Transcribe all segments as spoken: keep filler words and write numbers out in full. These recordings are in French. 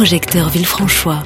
projecteur Villefranchois.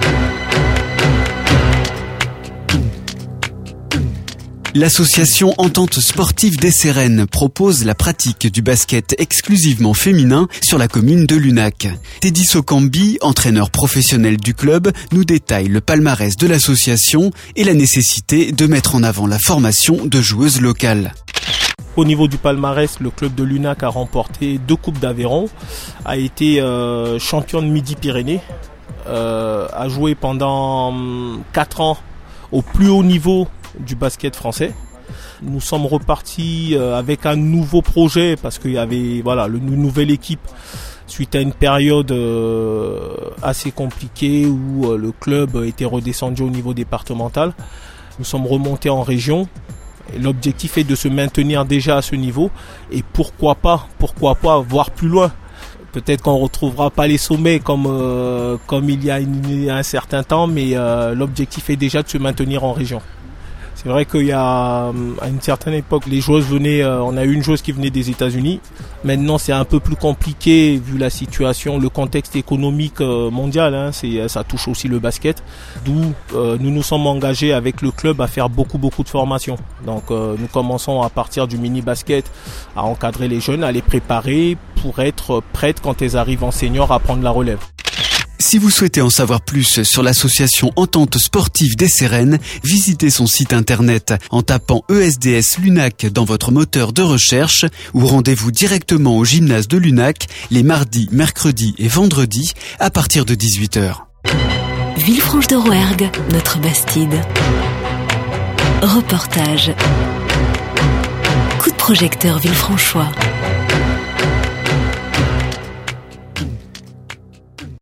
L'association Entente Sportive des Cérennes propose la pratique du basket exclusivement féminin sur la commune de Lunac. Teddy Sokambi, entraîneur professionnel du club, nous détaille le palmarès de l'association et la nécessité de mettre en avant la formation de joueuses locales. Au niveau du palmarès, le club de Lunac a remporté deux Coupes d'Aveyron, a été euh, champion de Midi-Pyrénées, euh, a joué pendant quatre ans au plus haut niveau du basket français. Nous sommes repartis avec un nouveau projet parce qu'il y avait voilà, une nouvelle équipe suite à une période assez compliquée où le club était redescendu au niveau départemental. Nous sommes remontés en région. L'objectif est de se maintenir déjà à ce niveau et pourquoi pas, pourquoi pas voir plus loin. Peut-être qu'on ne retrouvera pas les sommets comme, euh, comme il y a une, un certain temps, mais euh, l'objectif est déjà de se maintenir en région. C'est vrai qu'il y a, à une certaine époque, les joueuses venaient, euh, on a eu une joueuse qui venait des États-Unis. Maintenant, c'est un peu plus compliqué vu la situation, le contexte économique euh, mondial. Hein, c'est, ça touche aussi le basket. D'où euh, nous nous sommes engagés avec le club à faire beaucoup, beaucoup de formations. Donc, euh, nous commençons à partir du mini-basket à encadrer les jeunes, à les préparer pour être prêtes quand elles arrivent en senior à prendre la relève. Si vous souhaitez en savoir plus sur l'association Entente Sportive des Cérennes, visitez son site internet en tapant E S D S Lunac dans votre moteur de recherche ou rendez-vous directement au gymnase de Lunac les mardis, mercredis et vendredis à partir de dix-huit heures. Villefranche-de-Rouergue, notre Bastide. Reportage. Coup de projecteur Villefranchois.